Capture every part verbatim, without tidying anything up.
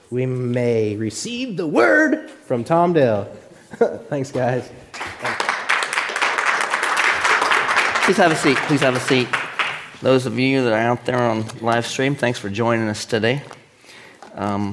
we may receive the word from Tom Dell. Thanks, guys. Please have a seat. Please have a seat. Those of you that are out there on live stream, thanks for joining us today. Um,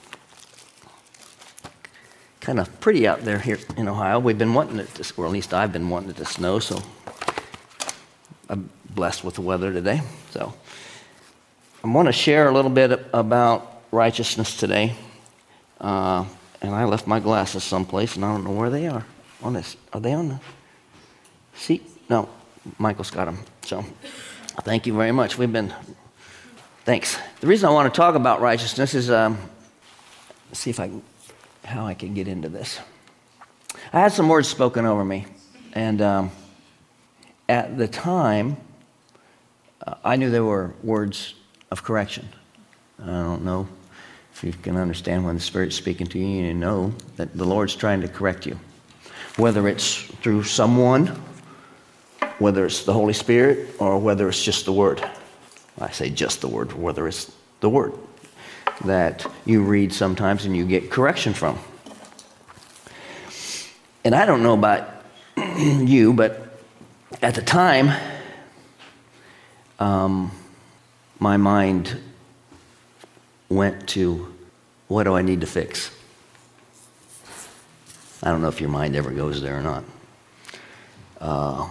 kind of pretty out there here in Ohio. We've been wanting it to, or at least I've been wanting it to snow, so I'm blessed with the weather today. So I want to share a little bit about righteousness today. Uh, and I left my glasses someplace, and I don't know where they are. On this, are they on the seat? No, Michael's got them. So thank you very much. We've been, thanks. The reason I want to talk about righteousness is, um, let's see if I can, how I can get into this. I had some words spoken over me, and um, at the time, uh, I knew they were words of correction. I don't know if you can understand when the Spirit's speaking to you, you know that the Lord's trying to correct you. Whether it's through someone, whether it's the Holy Spirit, or whether it's just the Word. I say just the Word, whether it's the Word that you read sometimes and you get correction from. And I don't know about you, but at the time, um, my mind went to, what do I need to fix? I don't know if your mind ever goes there or not. Uh,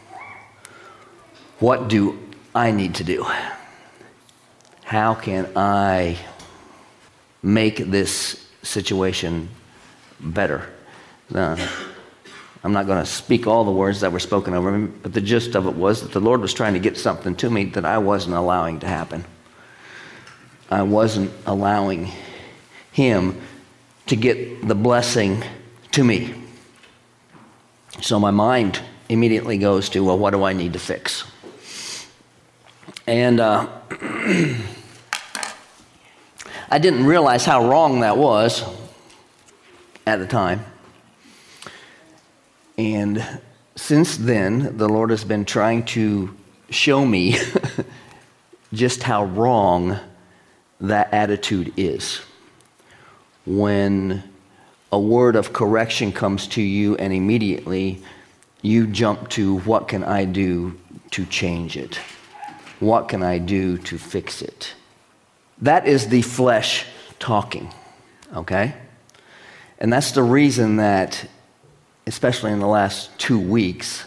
what do I need to do? How can I make this situation better? Uh, I'm not going to speak all the words that were spoken over me, but the gist of it was that the Lord was trying to get something to me that I wasn't allowing to happen. I wasn't allowing Him to get the blessing to me. So my mind immediately goes to, well, what do I need to fix? And uh, I didn't realize how wrong that was at the time. And since then, the Lord has been trying to show me just how wrong that attitude is. When a word of correction comes to you and immediately you jump to, what can I do to change it? What can I do to fix it? That is the flesh talking, okay? And that's the reason that, especially in the last two weeks,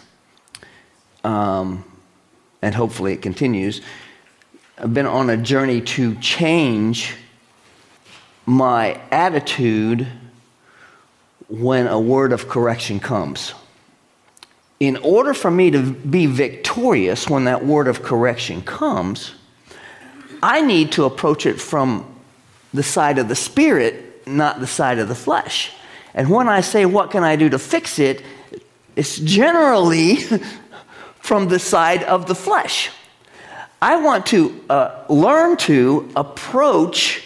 um, and hopefully it continues, I've been on a journey to change my attitude when a word of correction comes. In order for me to be victorious when that word of correction comes, I need to approach it from the side of the Spirit, not the side of the flesh. And when I say, what can I do to fix it, it's generally from the side of the flesh. I want to uh, learn to approach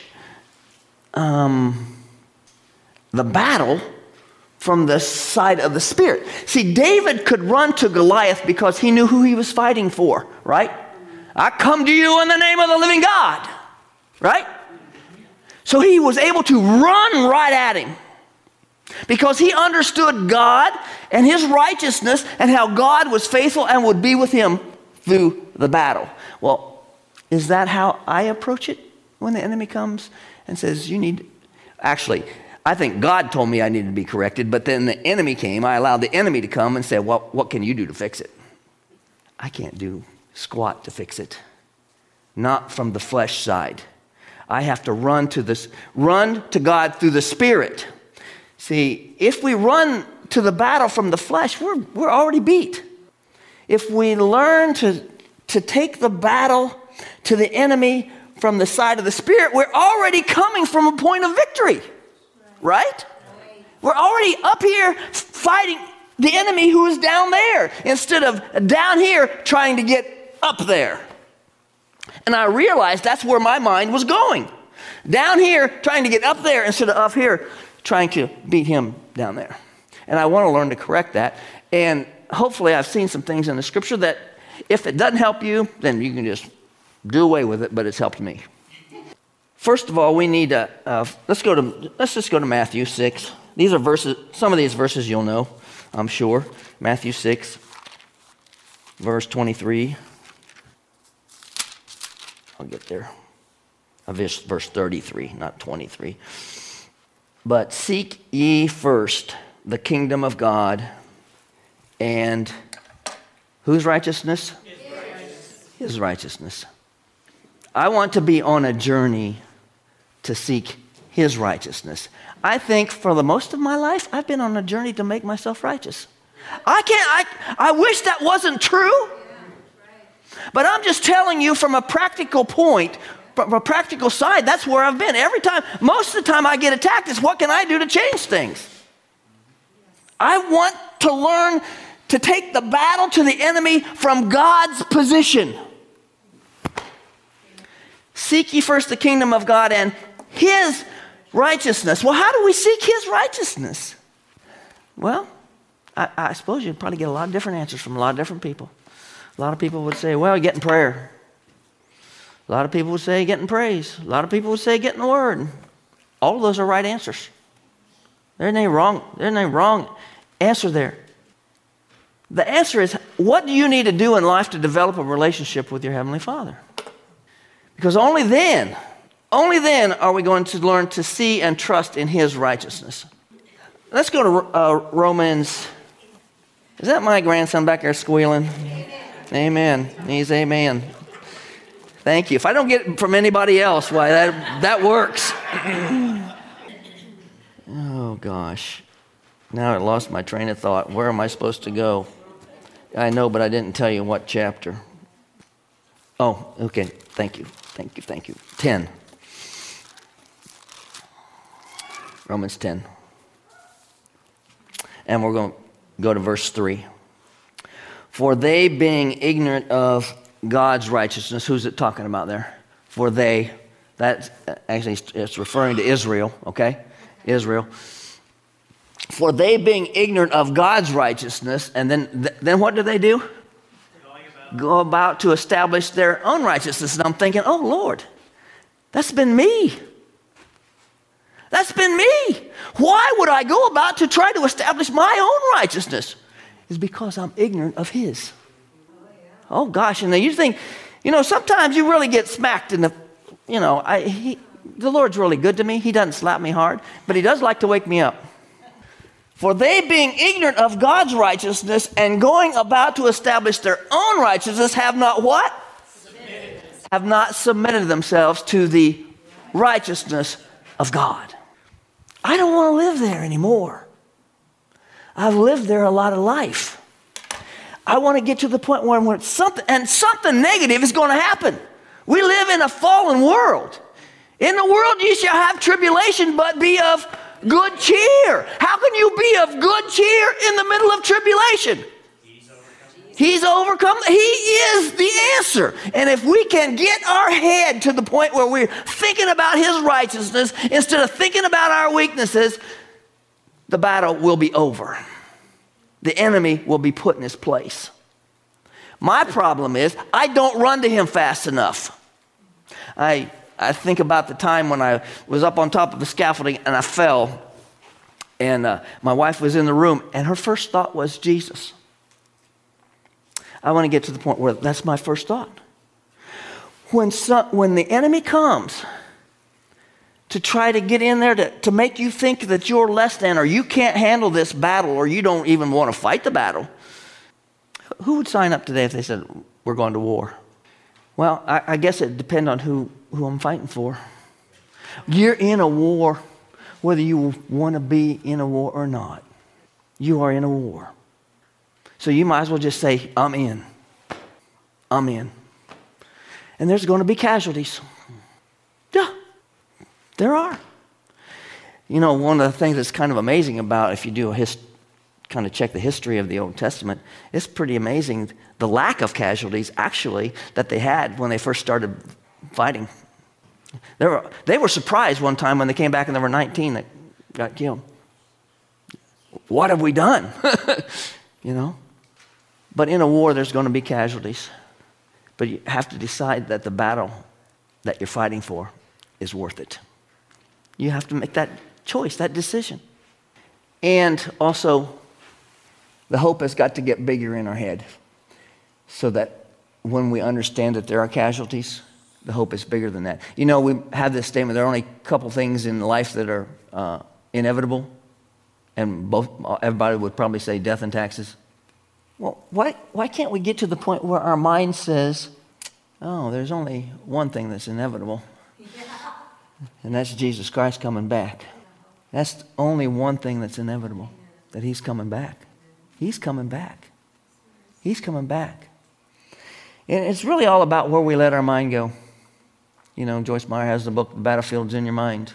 um, the battle from the side of the Spirit. See, David could run to Goliath because he knew who he was fighting for, right? I come to you in the name of the living God, right? So he was able to run right at him because he understood God and His righteousness and how God was faithful and would be with him through the battle. Well, is that how I approach it when the enemy comes and says, you need, actually, I think God told me I needed to be corrected, but then the enemy came. I allowed the enemy to come and say, well, what can you do to fix it? I can't do squat to fix it. Not from the flesh side. I have to run to this, run to God through the Spirit. See, if we run to the battle from the flesh, we're, we're already beat. If we learn to, to take the battle to the enemy from the side of the Spirit, we're already coming from a point of victory. Right? We're already up here fighting the enemy who is down there instead of down here trying to get up there. And I realized that's where my mind was going. Down here trying to get up there instead of up here trying to beat him down there. And I want to learn to correct that. And hopefully I've seen some things in the Scripture that if it doesn't help you, then you can just do away with it, but it's helped me. First of all, we need to, uh, let's go to, let's just go to Matthew six. These are verses, some of these verses you'll know, I'm sure. Matthew six, verse twenty-three. I'll get there. Verse, verse thirty-three, not twenty-three. But seek ye first the kingdom of God and whose righteousness? His righteousness. His righteousness. I want to be on a journey to seek his righteousness. I think for the most of my life, I've been on a journey to make myself righteous. I can't, I, I wish that wasn't true. But I'm just telling you from a practical point, from a practical side, that's where I've been. Every time, most of the time I get attacked is what can I do to change things? I want to learn to take the battle to the enemy from God's position. Seek ye first the kingdom of God and his righteousness. Well, how do we seek his righteousness? Well, I, I suppose you'd probably get a lot of different answers from a lot of different people. A lot of people would say, well, get in prayer. A lot of people would say, get in praise. A lot of people would say, get in the word. All of those are right answers. There's no wrong, there's no wrong answer there. The answer is, what do you need to do in life to develop a relationship with your Heavenly Father? Because only then, only then are we going to learn to see and trust in his righteousness. Let's go to uh, Romans. Is that my grandson back there squealing? Amen. He's amen. Thank you. If I don't get it from anybody else, why, that, that works. Oh, gosh. Now I lost my train of thought. Where am I supposed to go? I know, but I didn't tell you what chapter. Oh, okay. Thank you. Thank you. Thank you. ten. Romans ten. And we're going to go to verse three. For they being ignorant of God's righteousness, who's it talking about there? For they, that's actually, it's referring to Israel, okay? Israel. For they being ignorant of God's righteousness, and then, then what do they do? About. Go about to establish their own righteousness. And I'm thinking, oh Lord, that's been me. That's been me. Why would I go about to try to establish my own righteousness? It's because I'm ignorant of his. Oh gosh, and then you think, you know, sometimes you really get smacked in the, you know, I, he, the Lord's really good to me. He doesn't slap me hard, but he does like to wake me up. For they being ignorant of God's righteousness and going about to establish their own righteousness have not what? Submitted. Have not submitted themselves to the righteousness of God. I don't want to live there anymore. I've lived there a lot of life. I want to get to the point where when something, and something negative is going to happen. We live in a fallen world. In the world you shall have tribulation, but be of good cheer. How can you be of good cheer in the middle of tribulation? He's overcome. He's overcome. He is the answer. And if we can get our head to the point where we're thinking about his righteousness instead of thinking about our weaknesses, the battle will be over. The enemy will be put in his place. My problem is I don't run to him fast enough. I I think about the time when I was up on top of the scaffolding and I fell. And uh, my wife was in the room and her first thought was Jesus. I want to get to the point where that's my first thought. When, some, when the enemy comes to try to get in there to, to make you think that you're less than or you can't handle this battle or you don't even want to fight the battle, who would sign up today if they said, we're going to war? Well, I, I guess it depends on who, who I'm fighting for. You're in a war, whether you want to be in a war or not. You are in a war. So you might as well just say, I'm in. I'm in. And there's going to be casualties. Yeah, there are. You know, one of the things that's kind of amazing about if you do a hist- kind of check the history of the Old Testament, it's pretty amazing the lack of casualties actually that they had when they first started fighting. They were, they were surprised one time when they came back and there were nineteen that got killed. What have we done? You know? But in a war, there's going to be casualties. But you have to decide that the battle that you're fighting for is worth it. You have to make that choice, that decision. And also, the hope has got to get bigger in our head so that when we understand that there are casualties, the hope is bigger than that. You know, we have this statement, there are only a couple things in life that are uh, inevitable, and both everybody would probably say death and taxes. Well, why, why can't we get to the point where our mind says, oh, there's only one thing that's inevitable, and that's Jesus Christ coming back. That's only one thing that's inevitable, that he's coming back. He's coming back. He's coming back. And it's really all about where we let our mind go. You know, Joyce Meyer has the book, The Battlefield's in Your Mind.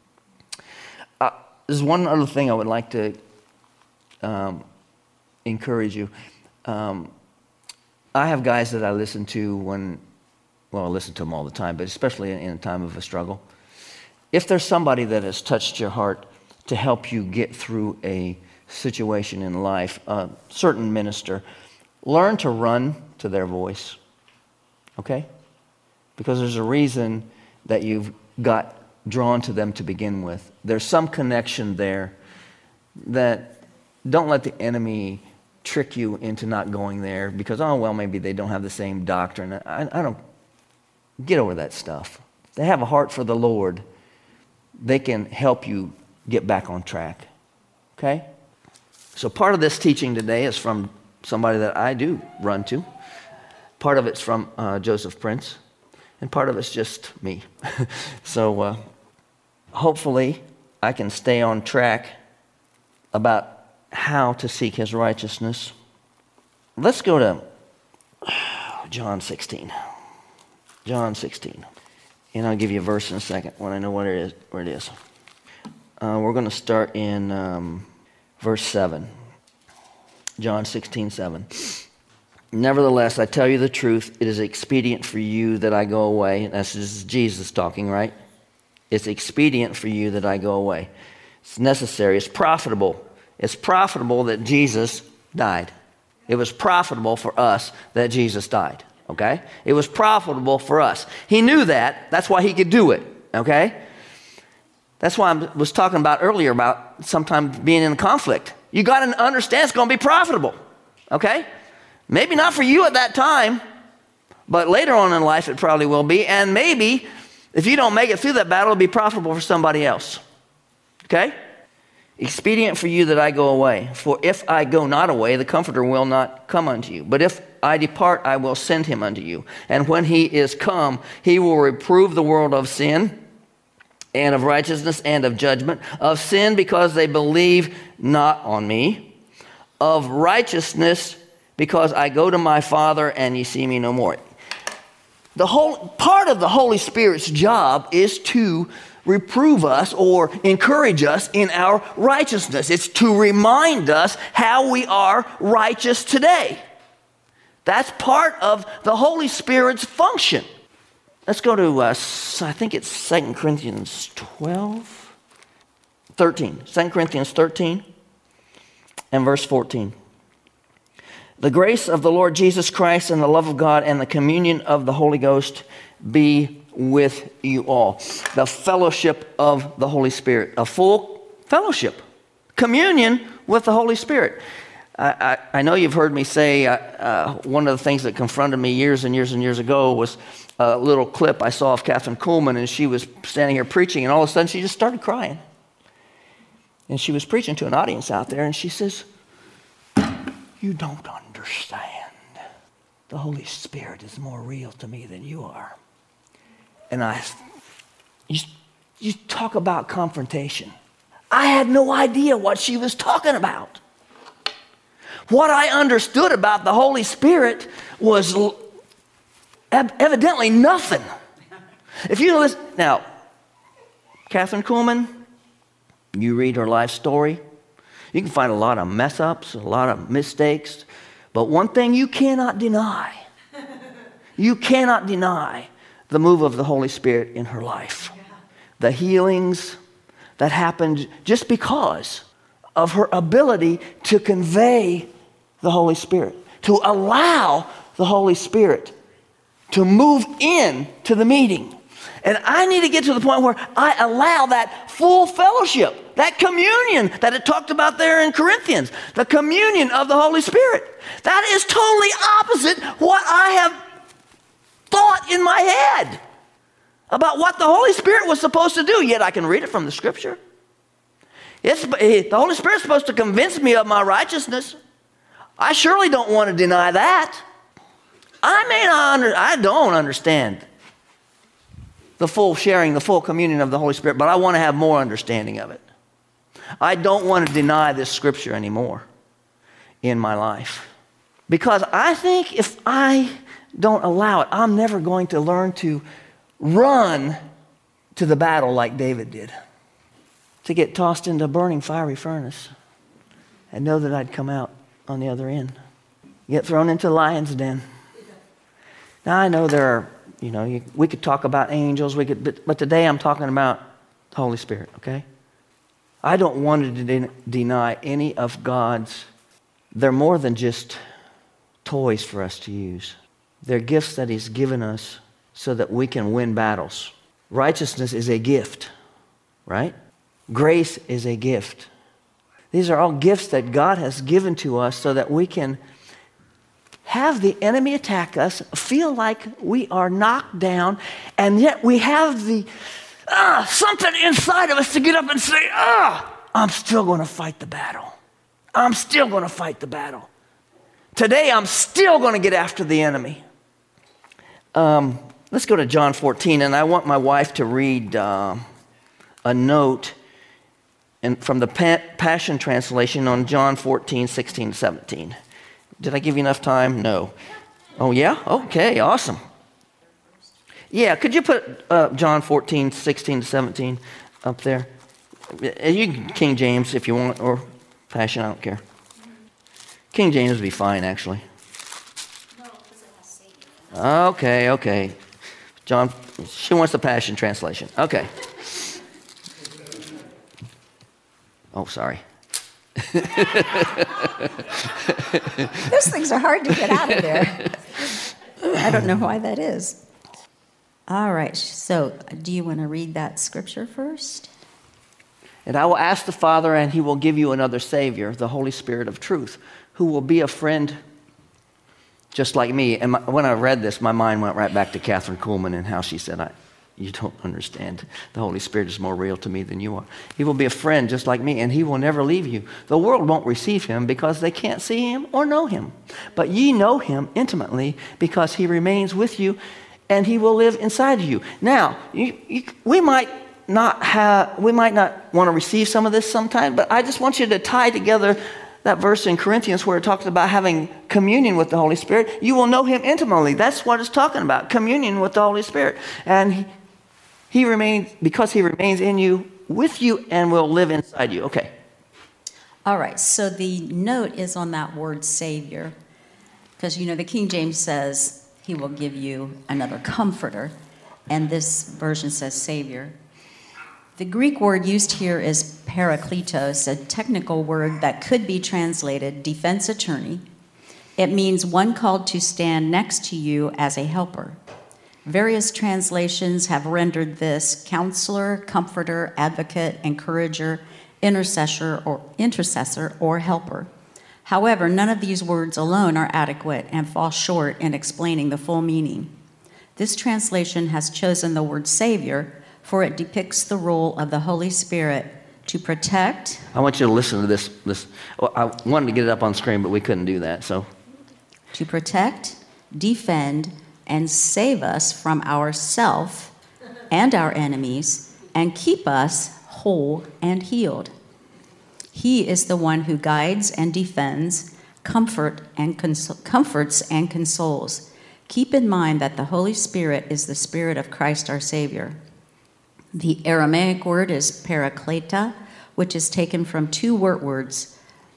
Uh, there's one other thing I would like to um, encourage you. Um, I have guys that I listen to when, well, I listen to them all the time, but especially in, in a time of a struggle. If there's somebody that has touched your heart to help you get through a situation in life, a certain minister, learn to run to their voice, okay? Because there's a reason that you've got drawn to them to begin with. There's some connection there that don't let the enemy trick you into not going there because, oh, well, maybe they don't have the same doctrine. I, I don't, get over that stuff. If they have a heart for the Lord, they can help you get back on track, okay? So part of this teaching today is from somebody that I do run to. Part of it's from uh, Joseph Prince, and part of it's just me. so uh, hopefully I can stay on track about how to seek his righteousness. Let's go to John sixteen. John sixteen. And I'll give you a verse in a second when I know what it is, where it is. Uh, we're going to start in um, verse seven. John sixteen, seven. Nevertheless, I tell you the truth, it is expedient for you that I go away. This is Jesus talking, right? It's expedient for you that I go away. It's necessary. It's profitable. It's profitable that Jesus died. It was profitable for us that Jesus died, okay? It was profitable for us. He knew that. That's why he could do it, okay? That's why I was talking about earlier about sometimes being in conflict. You got to understand it's going to be profitable, okay? Maybe not for you at that time, but later on in life it probably will be. And maybe if you don't make it through that battle, it'll be profitable for somebody else, okay? Expedient for you that I go away. For if I go not away, the Comforter will not come unto you. But if I depart, I will send him unto you. And when he is come, he will reprove the world of sin, and of righteousness, and of judgment. Of sin, because they believe not on me. Of righteousness, because I go to my Father, and ye see me no more. The whole part of the Holy Spirit's job is to reprove us or encourage us in our righteousness. It's to remind us how we are righteous today. That's part of the Holy Spirit's function. Let's go to, uh, I think it's Second Corinthians twelve, thirteen. Second Corinthians thirteen and verse fourteen. The grace of the Lord Jesus Christ and the love of God and the communion of the Holy Ghost be with you all. The fellowship of the Holy Spirit. A full fellowship. Communion with the Holy Spirit. I, I, I know you've heard me say uh, uh, one of the things that confronted me years and years and years ago was a little clip I saw of Catherine Kuhlman, and she was standing here preaching, and all of a sudden she just started crying. And she was preaching to an audience out there, and she says, "You don't understand. The Holy Spirit is more real to me than you are." And I, you, you talk about confrontation. I had no idea what she was talking about. What I understood about the Holy Spirit was evidently nothing. If you listen, now, Catherine Kuhlman, you read her life story, you can find a lot of mess ups, a lot of mistakes, but one thing you cannot deny, you cannot deny the move of the Holy Spirit in her life. The healings that happened just because of her ability to convey the Holy Spirit, to allow the Holy Spirit to move in to the meeting. And I need to get to the point where I allow that full fellowship, that communion that it talked about there in Corinthians, the communion of the Holy Spirit. That is totally opposite what I have thought in my head about what the Holy Spirit was supposed to do, yet I can read it from the Scripture. It's, the Holy Spirit's supposed to convince me of my righteousness. I surely don't want to deny that. I may not under, I don't understand the full sharing, the full communion of the Holy Spirit, but I want to have more understanding of it. I don't want to deny this Scripture anymore in my life. Because I think if I don't allow it, I'm never going to learn to run to the battle like David did. To get tossed into a burning fiery furnace and know that I'd come out on the other end. Get thrown into the lion's den. Now I know there are, you know, you, we could talk about angels, we could, but, but today I'm talking about the Holy Spirit, okay? I don't want to de- deny any of God's, they're more than just toys for us to use. They're gifts that He's given us so that we can win battles. Righteousness is a gift, right? Grace is a gift. These are all gifts that God has given to us so that we can have the enemy attack us, feel like we are knocked down, and yet we have the uh, something inside of us to get up and say, ah, I'm still going to fight the battle. I'm still going to fight the battle. Today I'm still going to get after the enemy. Um, let's go to John fourteen, and I want my wife to read uh, a note and from the Passion Translation on John fourteen, sixteen, seventeen. Did I give you enough time? No. Oh, yeah? Okay, awesome. Yeah, could you put uh, John fourteen, sixteen to seventeen up there? You can King James if you want, or Passion, I don't care. King James would be fine, actually. No, because it has Savior. Okay, okay. John, she wants the Passion Translation. Okay. Oh, sorry. Those things are hard to get out of there. I don't know why that is. All right, so do you want to read that scripture first? And I will ask the Father, and He will give you another Savior, the Holy Spirit of truth, who will be a friend just like me. And my, when I read this, my mind went right back to Catherine Kuhlman and how she said, I, you don't understand. The Holy Spirit is more real to me than you are. He will be a friend just like me, and He will never leave you. The world won't receive Him because they can't see Him or know Him. But ye know Him intimately because He remains with you, and He will live inside you. Now, you, you, we might not have, we might not want to receive some of this sometime, but I just want you to tie together that verse in Corinthians where it talks about having communion with the Holy Spirit. You will know Him intimately. That's what it's talking about, communion with the Holy Spirit. And He, he remains, because He remains in you, with you, and will live inside you. Okay. All right, so the note is on that word Savior, because, you know, the King James says He will give you another comforter, and this version says Savior. The Greek word used here is parakletos, a technical word that could be translated defense attorney. It means one called to stand next to you as a helper. Various translations have rendered this counselor, comforter, advocate, encourager, intercessor, or intercessor, or helper. However, none of these words alone are adequate and fall short in explaining the full meaning. This translation has chosen the word Savior, for it depicts the role of the Holy Spirit to protect. I want you to listen to this. this well, I wanted to get it up on screen, but we couldn't do that. So, to protect, defend, and save us from ourself and our enemies, and keep us whole and healed. He is the one who guides and defends, comfort and cons- comforts and consoles. Keep in mind that the Holy Spirit is the Spirit of Christ our Savior. The Aramaic word is parakleta, which is taken from two word words,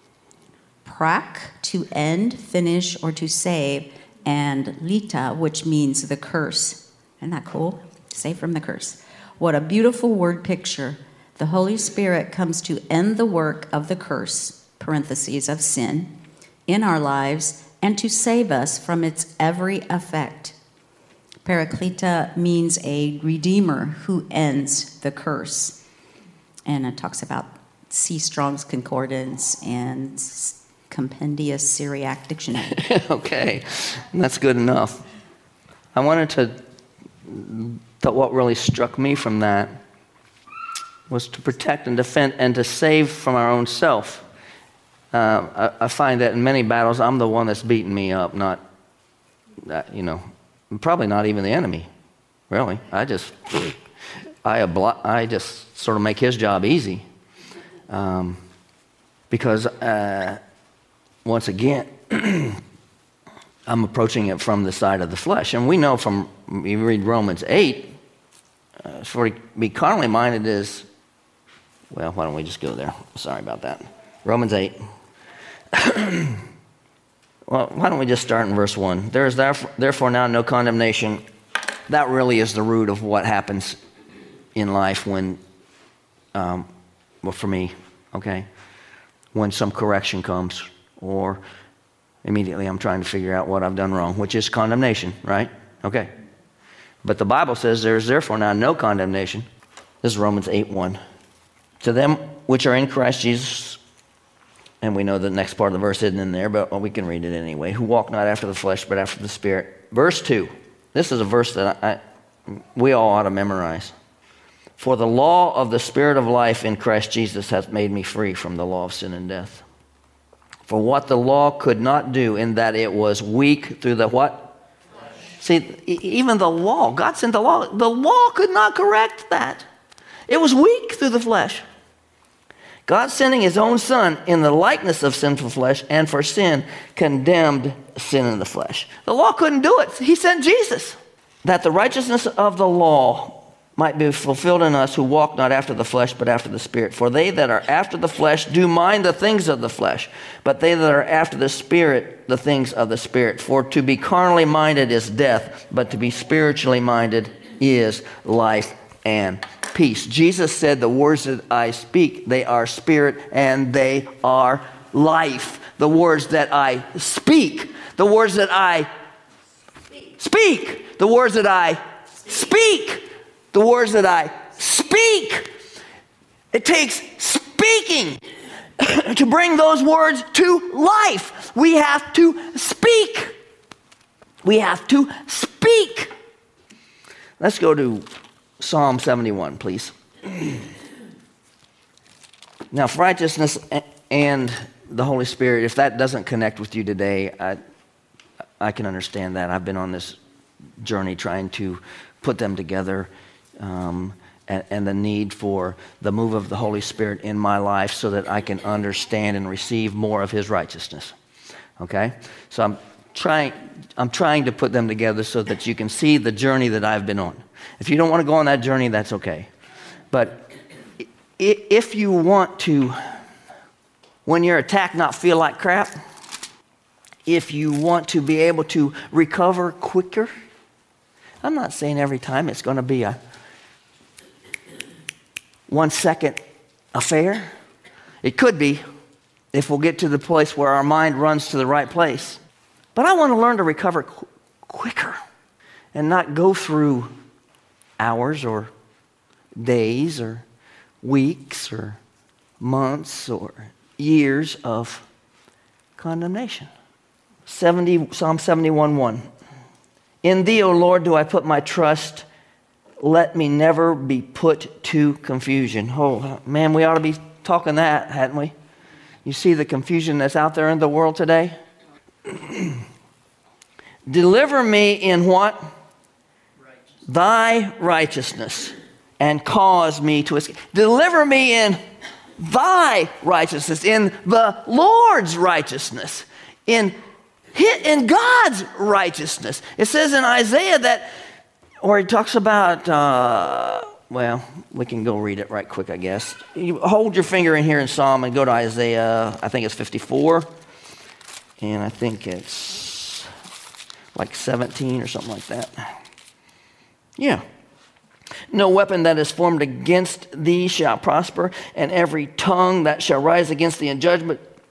prak, to end, finish, or to save, and lita, which means the curse. Isn't that cool? Save from the curse. What a beautiful word picture. The Holy Spirit comes to end the work of the curse, parentheses, of sin, in our lives, and to save us from its every effect. Paraklita means a redeemer who ends the curse. And it talks about C. Strong's Concordance and Compendious Syriac Dictionary. Okay, that's good enough. I wanted to, th- what really struck me from that was to protect and defend and to save from our own self. Uh, I, I find that in many battles, I'm the one that's beating me up, not, that, you know, probably not even the enemy, really. I just, I, obli- I just sort of make his job easy. Um, because, uh, once again, I'm approaching it from the side of the flesh. And we know from, you read Romans eight, uh, for to be carnally minded is, well, why don't we just go there? Sorry about that. Romans eight. Well, why don't we just start in verse one? There is therefore, therefore now no condemnation. That really is the root of what happens in life when, um, well, for me, okay, when some correction comes, or immediately I'm trying to figure out what I've done wrong, which is condemnation, right? Okay. But the Bible says there is therefore now no condemnation. This is Romans eight one. To them which are in Christ Jesus, and we know the next part of the verse isn't in there, but well, we can read it anyway, who walk not after the flesh, but after the Spirit. Verse two. This is a verse that I, I, we all ought to memorize. For the law of the Spirit of life in Christ Jesus hath made me free from the law of sin and death. For what the law could not do, in that it was weak through the what? Flesh. See, even the law, God sent the law. The law could not correct that. It was weak through the flesh. God sending his own Son in the likeness of sinful flesh, and for sin condemned sin in the flesh. The law couldn't do it. He sent Jesus, that the righteousness of the law might be fulfilled in us who walk not after the flesh, but after the Spirit. For they that are after the flesh do mind the things of the flesh, but they that are after the Spirit, the things of the Spirit. For to be carnally minded is death, but to be spiritually minded is life and peace. Jesus said, the words that I speak, they are spirit and they are life. The words that I speak, the words that I speak, the words that I speak, the words that I speak. It takes speaking to bring those words to life. We have to speak. We have to speak. Let's go to Psalm seventy-one, please. Now, if righteousness and the Holy Spirit, if that doesn't connect with you today, I, I can understand that. I've been on this journey trying to put them together, um, and, and the need for the move of the Holy Spirit in my life so that I can understand and receive more of his righteousness. Okay? So I'm trying, I'm trying to put them together so that you can see the journey that I've been on. If you don't want to go on that journey, that's okay. But if you want to, when you're attacked, not feel like crap, if you want to be able to recover quicker, I'm not saying every time it's going to be a one second affair. It could be if we'll get to the place where our mind runs to the right place. But I want to learn to recover qu- quicker and not go through hours or days or weeks or months or years of condemnation. seventy, Psalm seventy-one one. In thee, O Lord, do I put my trust. Let me never be put to confusion. Oh, man, we ought to be talking that, hadn't we? You see the confusion that's out there in the world today? Deliver me in what? Righteousness. Thy righteousness, and cause me to escape. Deliver me in thy righteousness, in the Lord's righteousness, in, in God's righteousness. It says in Isaiah that, or he talks about, uh, well, we can go read it right quick, I guess. You hold your finger in here in Psalm and go to Isaiah, I think it's fifty-four, and I think it's like seventeen or something like that. Yeah. No weapon that is formed against thee shall prosper, and every tongue that shall rise against thee in judgment,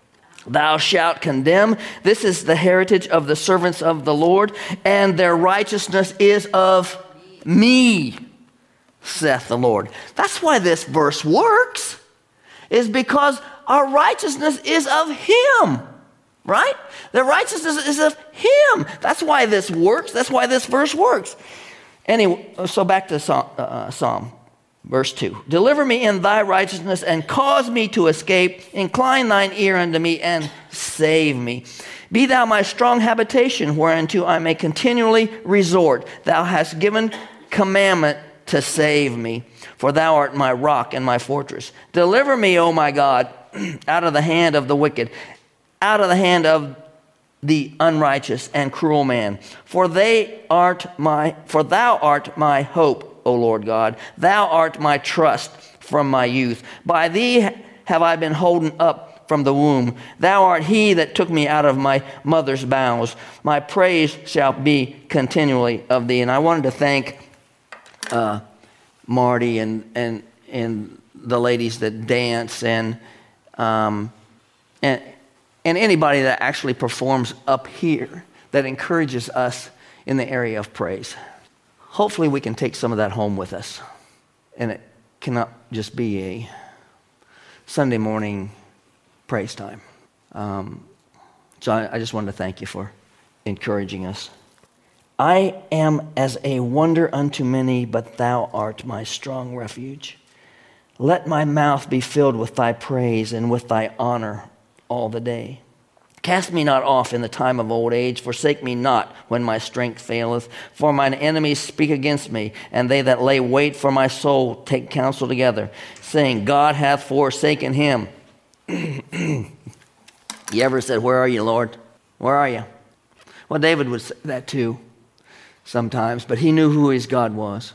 thou shalt condemn. This is the heritage of the servants of the Lord, and their righteousness is of me, saith the Lord. That's why this verse works, is because our righteousness is of him, right? The righteousness is of him. That's why this works. That's why this verse works. Anyway, so back to Psalm, uh, Psalm. Verse two, deliver me in thy righteousness and cause me to escape. Incline thine ear unto me and save me. Be thou my strong habitation, whereunto I may continually resort. Thou hast given commandment to save me, for thou art my rock and my fortress. Deliver me, O my God, out of the hand of the wicked, out of the hand of the unrighteous and cruel man. For they art my, for thou art my hope, O Lord God. Thou art my trust from my youth. By thee have I been holden up from the womb. Thou art he that took me out of my mother's bowels. My praise shall be continually of thee. And I wanted to thank uh, Marty and, and, and the ladies that dance and, um, and, and anybody that actually performs up here that encourages us in the area of praise. Hopefully we can take some of that home with us, and it cannot just be a Sunday morning praise time. Um, so I, I just wanted to thank you for encouraging us. I am as a wonder unto many, but thou art my strong refuge. Let my mouth be filled with thy praise and with thy honor all the day. Cast me not off in the time of old age. Forsake me not when my strength faileth. For mine enemies speak against me, and they that lay wait for my soul take counsel together, saying, God hath forsaken him. You ever said, where are you, Lord? Where are you? Well, David would say that too sometimes, but he knew who his God was.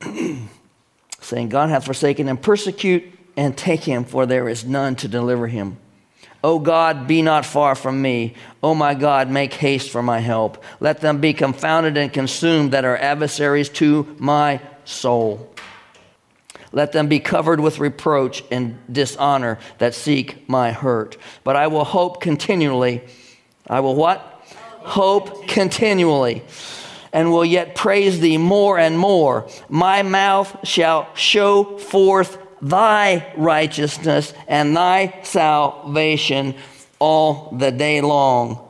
Saying, God hath forsaken him. Persecute and take him, for there is none to deliver him. O God, be not far from me. O my God, make haste for my help. Let them be confounded and consumed that are adversaries to my soul. Let them be covered with reproach and dishonor that seek my hurt. But I will hope continually. I will what? Hope continually. And will yet praise thee more and more. My mouth shall show forth thy righteousness and thy salvation all the day long.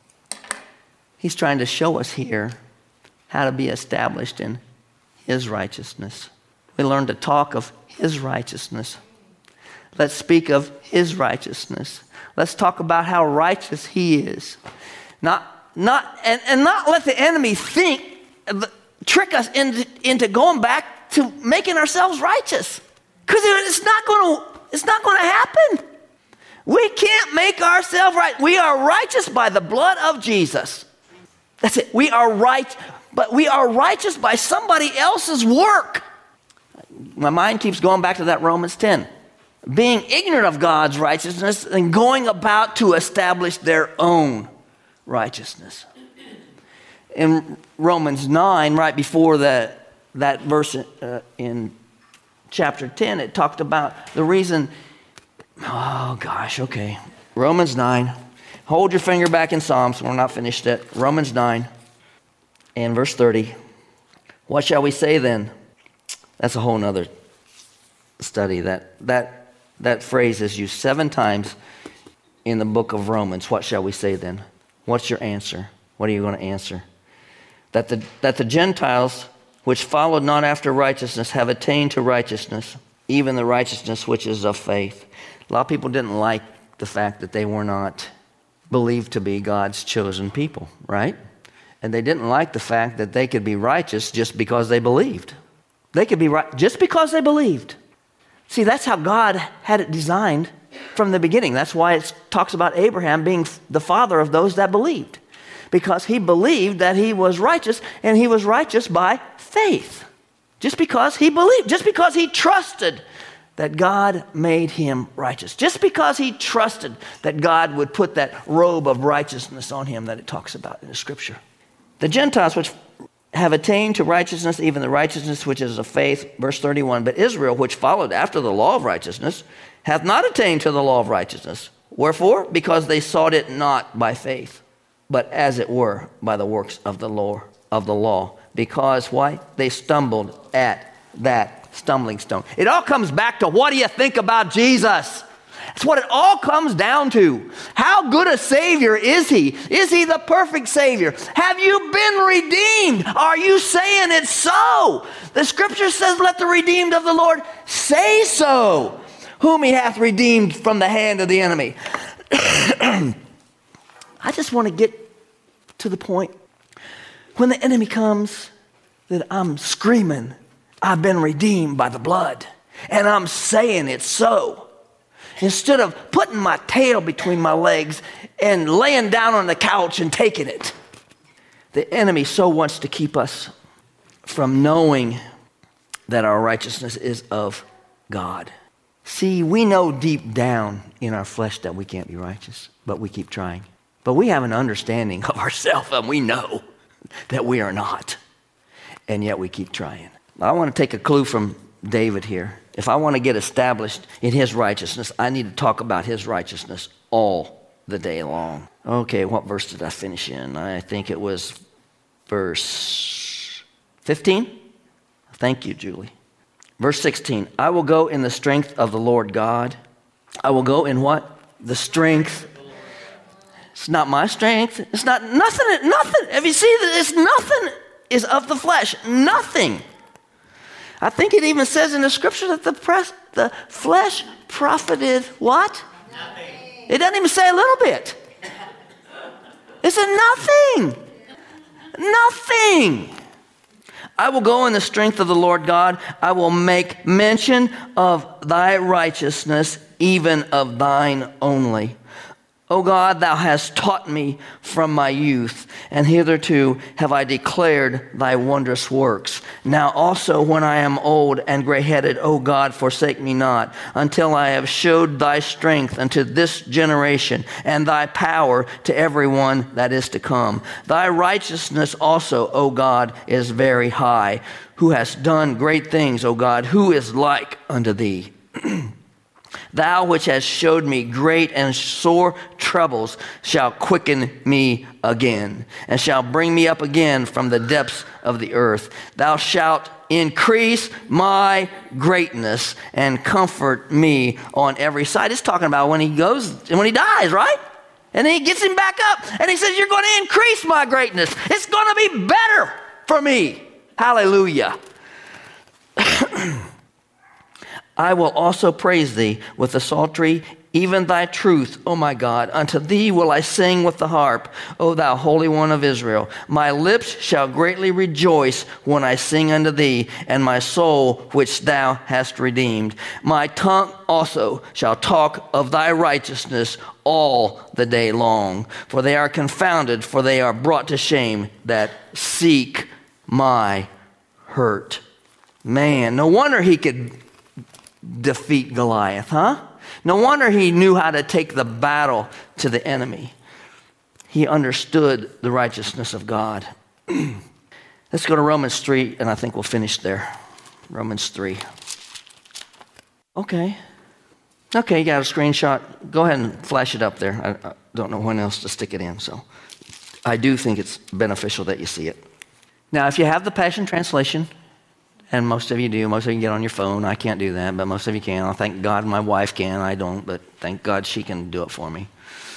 He's trying to show us here how to be established in his righteousness. We learn to talk of his righteousness. Let's speak of his righteousness. Let's talk about how righteous he is. Not, not, and, and not let the enemy think, trick us into, into going back to making ourselves righteous. Because it's not going to it's not going to happen. We can't make ourselves right. We are righteous by the blood of Jesus. That's it. We are right, but we are righteous by somebody else's work. My mind keeps going back to that Romans ten. Being ignorant of God's righteousness and going about to establish their own righteousness. In Romans nine, right before that, that verse uh, in chapter ten, it talked about the reason. Oh gosh, okay. Romans nine. Hold your finger back in Psalms. We're not finished yet. Romans nine and verse thirty. What shall we say then? That's a whole nother study. That that that phrase is used seven times in the book of Romans. What shall we say then? What's your answer? What are you going to answer? That the that the Gentiles which followed not after righteousness have attained to righteousness, even the righteousness which is of faith. A lot of people didn't like the fact that they were not believed to be God's chosen people, right? And they didn't like the fact that they could be righteous just because they believed. They could be right just because they believed. See, that's how God had it designed from the beginning. That's why it talks about Abraham being the father of those that believed. Because he believed that he was righteous, and he was righteous by faith. Just because he believed, just because he trusted that God made him righteous. Just because he trusted that God would put that robe of righteousness on him that it talks about in the scripture. The Gentiles which have attained to righteousness, even the righteousness which is of faith, verse thirty-one, but Israel, which followed after the law of righteousness, hath not attained to the law of righteousness. Wherefore? Because they sought it not by faith, but as it were by the works of the law. Of the law. Because why? They stumbled at that stumbling stone. It all comes back to, what do you think about Jesus? That's what it all comes down to. How good a Savior is He? Is He the perfect Savior? Have you been redeemed? Are you saying it's so? The Scripture says, let the redeemed of the Lord say so, whom He hath redeemed from the hand of the enemy. I just want to get to the point. When the enemy comes, that I'm screaming, I've been redeemed by the blood. And I'm saying it's so. Instead of putting my tail between my legs and laying down on the couch and taking it. The enemy so wants to keep us from knowing that our righteousness is of God. See, we know deep down in our flesh that we can't be righteous, but we keep trying. But we have an understanding of ourselves, and we know that we are not. And yet we keep trying. I want to take a clue from David here. If I want to get established in his righteousness, I need to talk about his righteousness all the day long. Okay, what verse did I finish in? I think it was verse fifteen. Thank you, Julie. Verse sixteen. I will go in the strength of the Lord God. I will go in what? The strength. It's not my strength. It's not nothing. Nothing. Have you seen that? It's nothing is of the flesh. Nothing. I think it even says in the Scripture that the, press, the flesh profited what? Nothing. It doesn't even say a little bit. It said nothing. Nothing. I will go in the strength of the Lord God. I will make mention of thy righteousness, even of thine only. O God, thou hast taught me from my youth, and hitherto have I declared thy wondrous works. Now also when I am old and gray-headed, O God, forsake me not, until I have showed thy strength unto this generation, and thy power to everyone that is to come. Thy righteousness also, O God, is very high. Who hast done great things, O God, who is like unto thee? Thou which hast showed me great and sore troubles shall quicken me again, and shall bring me up again from the depths of the earth. Thou shalt increase my greatness and comfort me on every side. It's talking about when he goes, when he dies, right? And then he gets him back up, and he says, you're going to increase my greatness. It's going to be better for me. Hallelujah. I will also praise thee with the psaltery, even thy truth, O my God. Unto thee will I sing with the harp, O thou Holy One of Israel. My lips shall greatly rejoice when I sing unto thee, and my soul which thou hast redeemed. My tongue also shall talk of thy righteousness all the day long. For they are confounded, for they are brought to shame that seek my hurt. Man, no wonder he could defeat Goliath, huh? No wonder he knew how to take the battle to the enemy. He understood the righteousness of God. Let's go to Romans three, and I think we'll finish there. Romans three. Okay. Okay, you got a screenshot. Go ahead and flash it up there. I, I don't know when else to stick it in, so I do think it's beneficial that you see it. Now, if you have the Passion Translation, and most of you do. Most of you can get on your phone. I can't do that, but most of you can. I thank God my wife can. I don't, but thank God she can do it for me.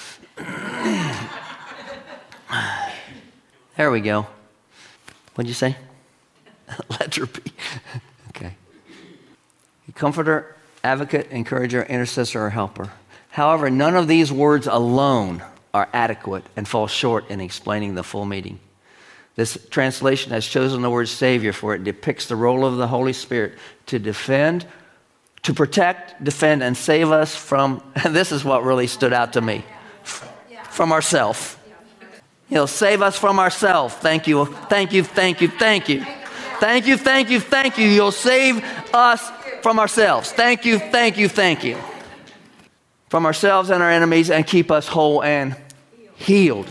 There we go. What'd you say? Letter B. Okay. Comforter, advocate, encourager, intercessor, or helper. However, none of these words alone are adequate and fall short in explaining the full meaning. This translation has chosen the word Savior, for it depicts the role of the Holy Spirit to defend, to protect, defend, and save us from, and this is what really stood out to me, from ourselves. He'll save us from ourselves. Thank you, thank you, thank you, thank you. Thank you, thank you, thank you. You'll save us from ourselves. Thank you, thank you, thank you. From ourselves and our enemies, and keep us whole and healed.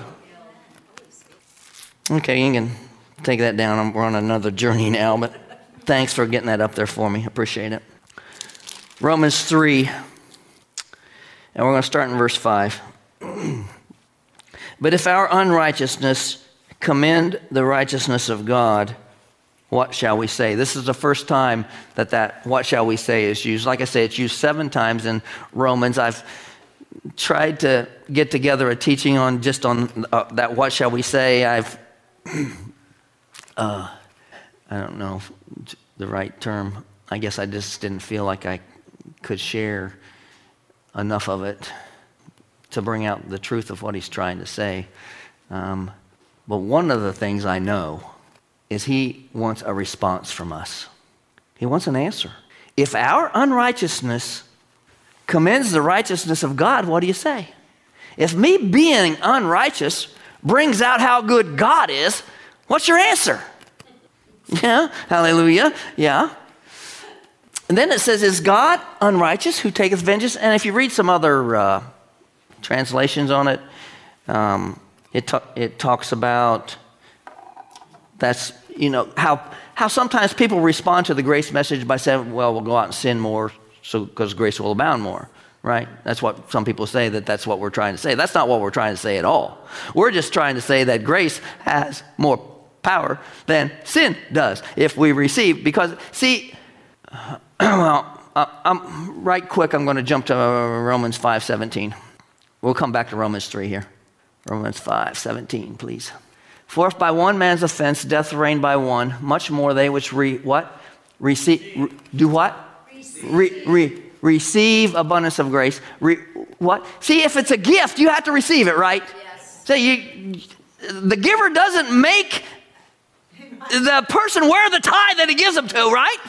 Okay, you can take that down. We're on another journey now, but thanks for getting that up there for me. Appreciate it. Romans three. And we're going to start in verse five. But if our unrighteousness commend the righteousness of God, what shall we say? This is the first time that that what shall we say is used. Like I say, it's used seven times in Romans. I've tried to get together a teaching on just on uh, that what shall we say. I've, uh, I don't know the right term. I guess I just didn't feel like I could share enough of it to bring out the truth of what he's trying to say. Um, but one of the things I know is he wants a response from us. He wants an answer. If our unrighteousness commends the righteousness of God, what do you say? If me being unrighteous brings out how good God is, what's your answer? Yeah, hallelujah, yeah. And then it says, is God unrighteous who taketh vengeance? And if you read some other uh, translations on it, um, it, ta- it talks about that's, you know, how how sometimes people respond to the grace message by saying, well, we'll go out and sin more so because grace will abound more, right? That's what some people say, that that's what we're trying to say. That's not what we're trying to say at all. We're just trying to say that grace has more power than sin does if we receive. Because, see, uh, well, uh, I'm, right quick, I'm going to jump to Romans five seventeen. We'll come back to Romans three here. Romans five seventeen, please. For if by one man's offense death reigned by one, much more they which re, what? Receive, re, do what? Receive. Re, re, receive abundance of grace. Re, what? See, if it's a gift, you have to receive it, right? Yes. So you, the giver doesn't make the person wear the tie that he gives them to, right?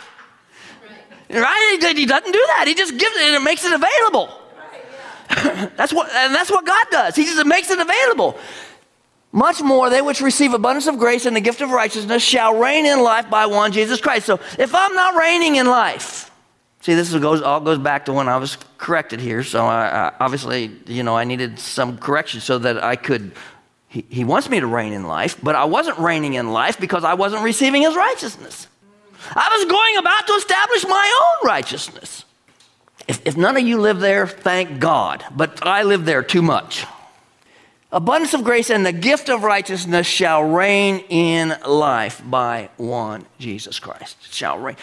Right. Right? He doesn't do that. He just gives it and it makes it available. Right, yeah. That's what, and that's what God does. He just makes it available. Much more, they which receive abundance of grace and the gift of righteousness shall reign in life by one Jesus Christ. So if I'm not reigning in life, see, this goes all goes back to when I was corrected here. So I, I, obviously, you know, I needed some correction so that I could, he, he wants me to reign in life, but I wasn't reigning in life because I wasn't receiving his righteousness. I was going about to establish my own righteousness. If, if none of you live there, thank God, but I live there too much. Abundance of grace and the gift of righteousness shall reign in life by one Jesus Christ. It shall reign.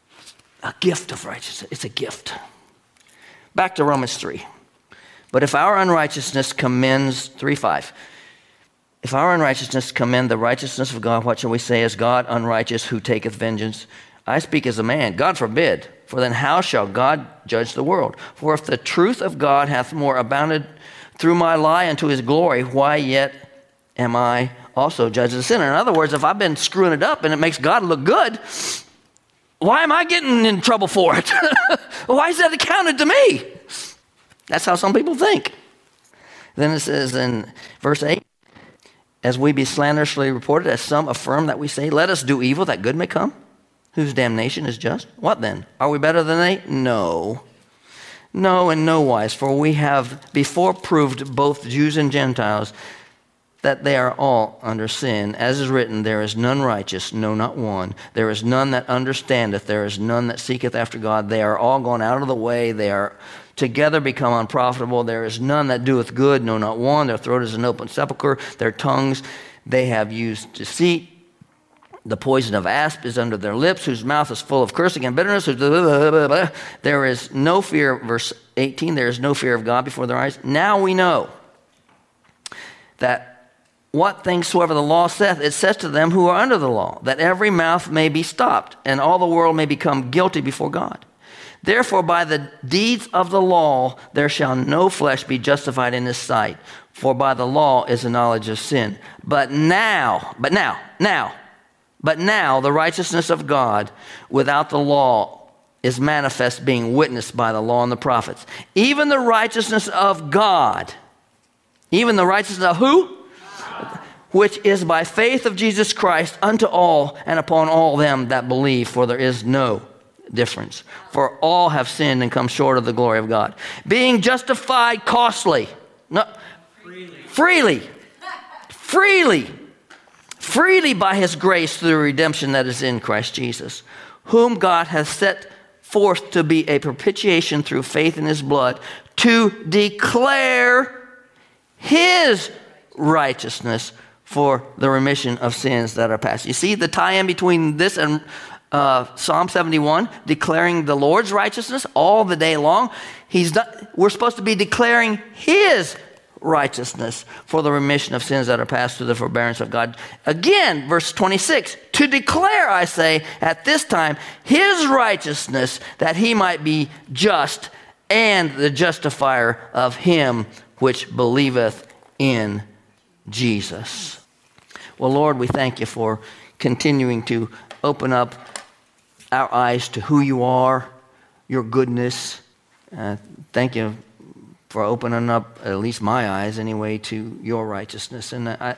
A gift of righteousness. It's a gift. Back to Romans three. But if our unrighteousness commends, three five. If our unrighteousness commend the righteousness of God, what shall we say? Is God unrighteous who taketh vengeance? I speak as a man. God forbid. For then how shall God judge the world? For if the truth of God hath more abounded through my lie unto his glory, why yet am I also judged as a sinner? In other words, if I've been screwing it up and it makes God look good, why am I getting in trouble for it? Why is that accounted to me? That's how some people think. Then it says in verse eight, as we be slanderously reported, as some affirm that we say, let us do evil that good may come, whose damnation is just. What then? Are we better than they? No. No, in no wise, for we have before proved both Jews and Gentiles that they are all under sin. As is written, there is none righteous, no, not one. There is none that understandeth, there is none that seeketh after God. They are all gone out of the way, they are together become unprofitable. There is none that doeth good, no, not one. Their throat is an open sepulchre, their tongues they have used deceit. The poison of asp is under their lips, whose mouth is full of cursing and bitterness. There is no fear, verse eighteen, there is no fear of God before their eyes. Now we know that what things soever the law saith, it says to them who are under the law, that every mouth may be stopped, and all the world may become guilty before God. Therefore, by the deeds of the law, there shall no flesh be justified in his sight, for by the law is the knowledge of sin. But now, but now, now, But now the righteousness of God without the law is manifest, being witnessed by the law and the prophets. Even the righteousness of God, even the righteousness of who? God. Which is by faith of Jesus Christ unto all and upon all them that believe, for there is no difference. For all have sinned and come short of the glory of God. Being justified costly. No, freely. Freely. Freely. Freely by his grace through the redemption that is in Christ Jesus, whom God hath set forth to be a propitiation through faith in his blood, to declare his righteousness for the remission of sins that are past. You see the tie-in between this and uh, Psalm seventy-one, declaring the Lord's righteousness all the day long. He's done, we're supposed to be declaring his righteousness for the remission of sins that are past through the forbearance of God. Again, verse twenty-six, to declare, I say, at this time, his righteousness, that he might be just and the justifier of him which believeth in Jesus. Well, Lord, we thank you for continuing to open up our eyes to who you are, your goodness. Uh, thank you for opening up, at least my eyes anyway, to your righteousness. And I,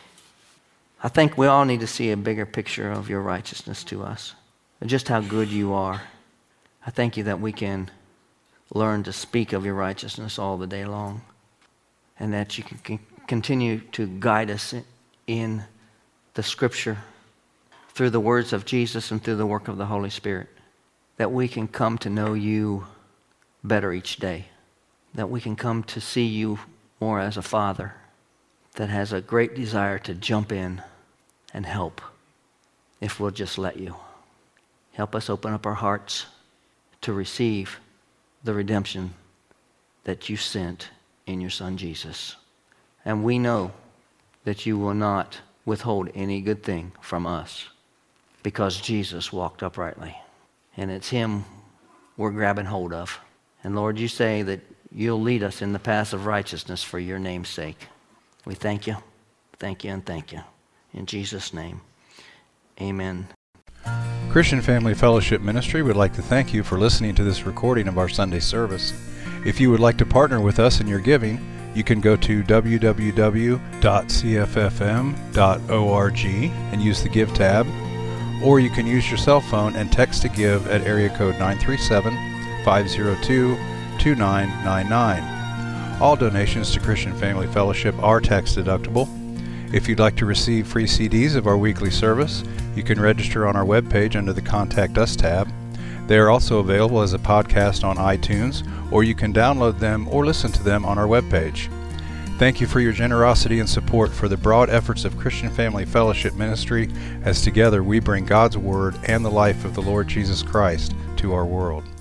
I think we all need to see a bigger picture of your righteousness to us, and just how good you are. I thank you that we can learn to speak of your righteousness all the day long, and that you can continue to guide us in the Scripture through the words of Jesus and through the work of the Holy Spirit, that we can come to know you better each day, that we can come to see you more as a Father that has a great desire to jump in and help if we'll just let you. Help us open up our hearts to receive the redemption that you sent in your Son Jesus. And we know that you will not withhold any good thing from us because Jesus walked uprightly. And it's him we're grabbing hold of. And Lord, you say that you'll lead us in the paths of righteousness for your name's sake. We thank you, thank you, and thank you. In Jesus' name, amen. Christian Family Fellowship Ministry would like to thank you for listening to this recording of our Sunday service. If you would like to partner with us in your giving, you can go to w w w dot c f f m dot org and use the Give tab, or you can use your cell phone and text to give at area code nine three seven, five zero two, two nine nine nine. All donations to Christian Family Fellowship are tax deductible. If you'd like to receive free C Ds of our weekly service, you can register on our webpage under the Contact Us tab. They are also available as a podcast on iTunes, or you can download them or listen to them on our webpage. Thank you for your generosity and support for the broad efforts of Christian Family Fellowship Ministry, as together we bring God's Word and the life of the Lord Jesus Christ to our world.